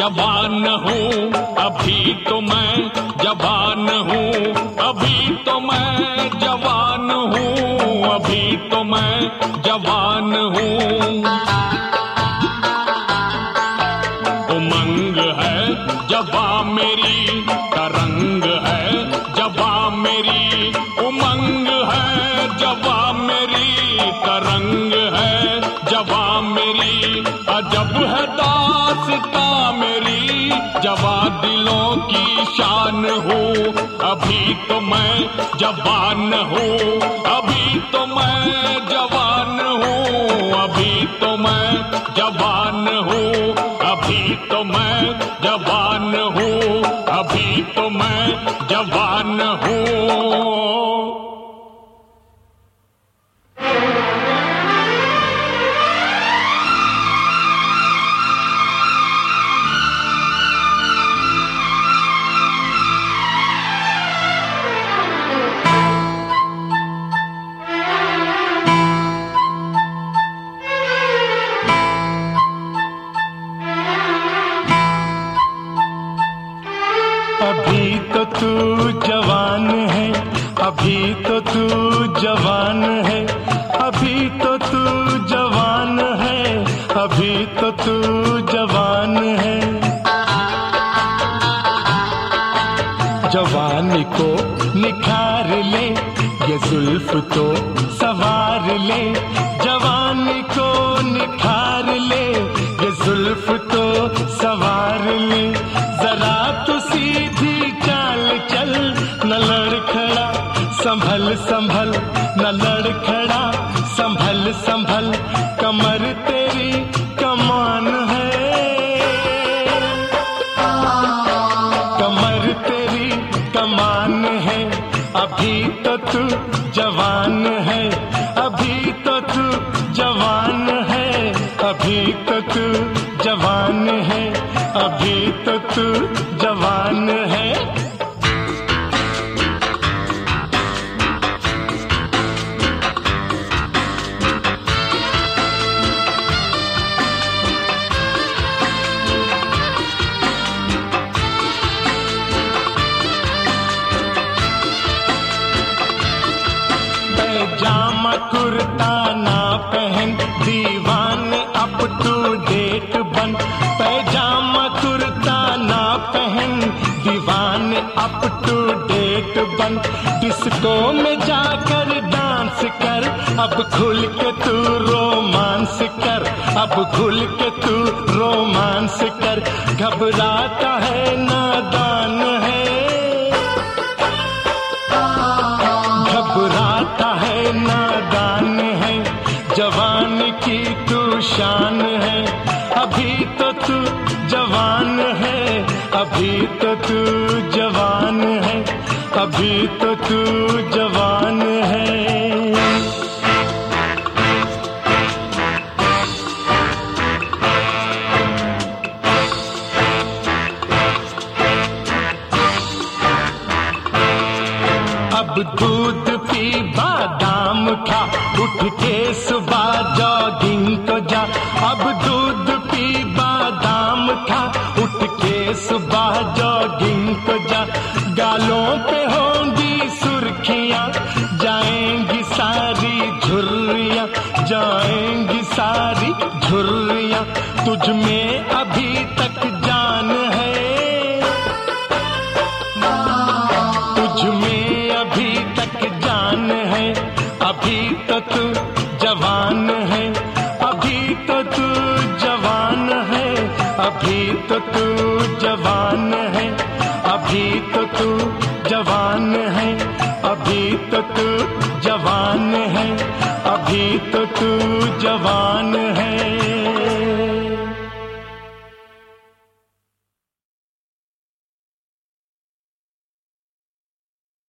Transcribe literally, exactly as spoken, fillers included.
जवान हूँ, अभी तो मैं जवान हूँ, अभी तो मैं जवान हूँ, अभी तो मैं जवान हूँ। उमंग है जवा मेरी, तरंग है जवा मेरी, उमंग है जवा मेरी, तरंग है जवा मेरी। अजब है दास्ता मेरी, जवा दिलों की शान हूँ, अभी तो मैं जवान हूँ, अभी तो मैं जवान हूँ, अभी तो मैं जवान हूँ, अभी तो मैं जवान हूँ, अभी तो मैं जवान हूँ। अभी तो तू जवान है, अभी तो तू जवान है, अभी तो तू जवान है, अभी तो तू जवान है। जवानी को निखार ले, ये जुल्फ तो सवार ले, जवानी को निखार ले, ये जुल्फ तो सवार ले। जरा तो सीधी चाल चल, न लड़खड़ा संभल संभल, न लड़खड़ा संभल संभल, कमर तेरी कमान है, कमर तेरी कमान है। अभी तो तू जवान है, अभी तो तू जवान है, अभी तो तू जवान है, अभी तो तू जवान है। पैजामा कुर्ता ना पहन, दीवाने अप टू डेट बन, पैजामा कुर्ता ना पहन, दीवाने अप टू डेट बन। डिस्को में जाकर डांस कर, अब खुल के तू रोमांस कर, अब खुल के तू रोमांस कर। घबराता है नादान है, घबराता है नादान है, जवान की तू शान है। अभी तो तू जवान है, अभी तो तू जवान है, अभी तो तू जवान है। अब दूध पी बादाम खा, उठ के सुबह जॉगिंग को जा। अब दूध पी बादाम खा, उठ के सुबह जॉगिंग को जा। गालों पे होंगी सुर्खियां, जाएंगी सारी झुर्रियां, जाएंगी सारी झुर्रियां। तुझ में अभी तक जान है, तुझ में अभी तक जान है। अभी तो तू जवान है, अभी तो तू जवान है, अभी तो तू जवान है, अभी तो तू जवान है, अभी तो तू जवान है, अभी तो तू जवान है।